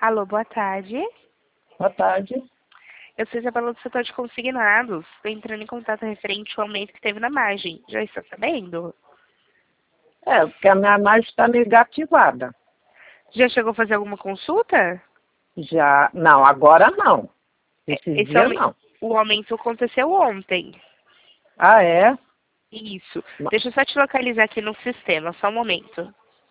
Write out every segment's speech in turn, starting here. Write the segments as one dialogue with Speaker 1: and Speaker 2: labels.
Speaker 1: Alô, boa tarde.
Speaker 2: Boa tarde.
Speaker 1: Eu sou Isabela do setor de consignados. Estou entrando em contato referente ao aumento que teve na margem. Já está sabendo?
Speaker 2: Porque a minha margem está negativada.
Speaker 1: Já chegou a fazer alguma consulta?
Speaker 2: Já. Não, agora não. Esses dias não.
Speaker 1: O aumento aconteceu ontem.
Speaker 2: Ah, é?
Speaker 1: Isso. Deixa eu só te localizar aqui no sistema, só um momento.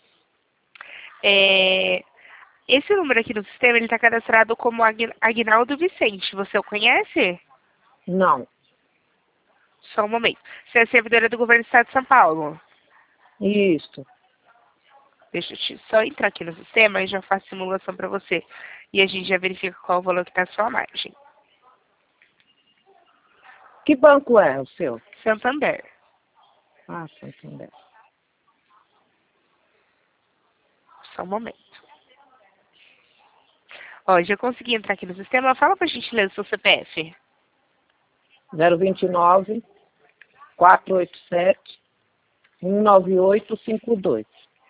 Speaker 1: Esse número aqui no sistema, ele está cadastrado como Aguinaldo Vicente. Você o conhece?
Speaker 2: Não.
Speaker 1: Só um momento. Você é servidora do governo do estado de São Paulo?
Speaker 2: Isso.
Speaker 1: Deixa eu só entrar aqui no sistema e já faço simulação para você. E a gente já verifica qual o valor que está a sua margem.
Speaker 2: Que banco é o seu?
Speaker 1: Santander.
Speaker 2: Ah, Santander.
Speaker 1: Só um momento. Ó, já consegui entrar aqui no sistema. Fala pra gente ler o seu CPF.
Speaker 2: 029 487 19852.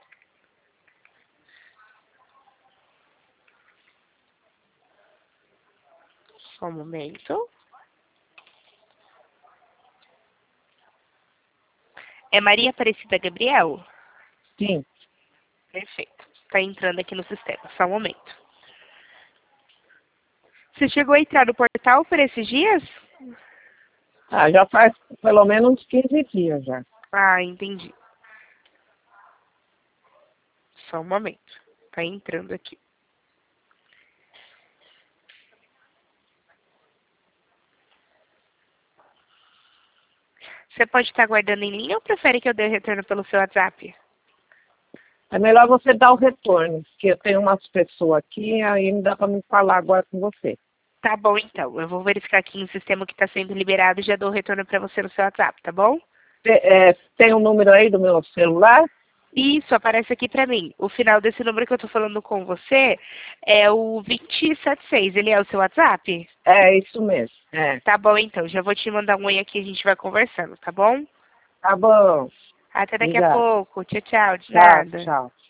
Speaker 1: Só um momento. É Maria Aparecida Gabriel?
Speaker 2: Sim.
Speaker 1: Perfeito. Está entrando aqui no sistema. Só um momento. Você chegou a entrar no portal por esses dias?
Speaker 2: Ah, já faz pelo menos uns 15 dias já.
Speaker 1: Ah, entendi. Só um momento. Está entrando aqui. Você pode estar aguardando em linha ou prefere que eu dê retorno pelo seu WhatsApp?
Speaker 2: É melhor você dar o retorno, porque eu tenho umas pessoas aqui, aí não dá para me falar agora com você.
Speaker 1: Tá bom, então. Eu vou verificar aqui no sistema que está sendo liberado e já dou o retorno para você no seu WhatsApp, tá bom?
Speaker 2: Tem um número aí do meu celular?
Speaker 1: Isso, aparece aqui para mim. O final desse número que eu tô falando com você é o 276. Ele é o seu WhatsApp?
Speaker 2: É, isso mesmo. É.
Speaker 1: Tá bom, então. Já vou te mandar um oi aqui e a gente vai conversando, tá bom?
Speaker 2: Tá bom.
Speaker 1: Até daqui a
Speaker 2: Obrigado.
Speaker 1: pouco. Tchau, tchau. De
Speaker 2: Tchau,
Speaker 1: nada.
Speaker 2: tchau.